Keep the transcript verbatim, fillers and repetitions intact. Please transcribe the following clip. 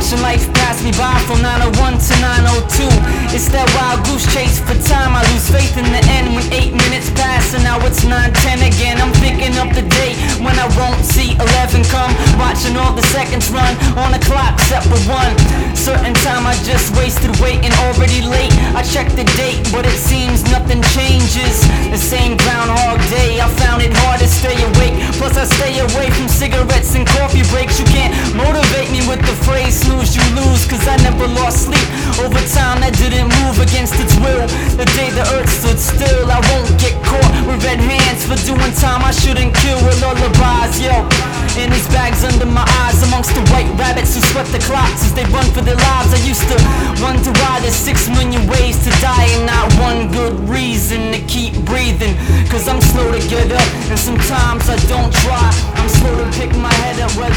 Watching life pass me by from nine oh one to nine oh two. It's that wild goose chase for time. I lose faith in the end when eight minutes pass and now it's nine ten again. I'm thinking of the day when I won't see eleven come. Watching all the seconds run on the clock set for one certain time. I just wasted waiting, already late. I checked the date, but it seems nothing changes. The same groundhog day. I found it hard to stay awake. Plus I stay away from cigarettes and coffee breaks. You can't motivate me with the phrase snooze you lose, cause I never lost sleep over time that didn't move against its will. The day the earth stood still, I won't get caught with red hands for doing time I shouldn't kill with lullabies, yo. And these bags under my eyes amongst the white rabbits who sweat the clocks as they run for their lives. I used to wonder why there's six million ways to die and not one good reason to keep breathing. Cause I'm slow to get up and sometimes I don't try. I'm slow to pick my head up.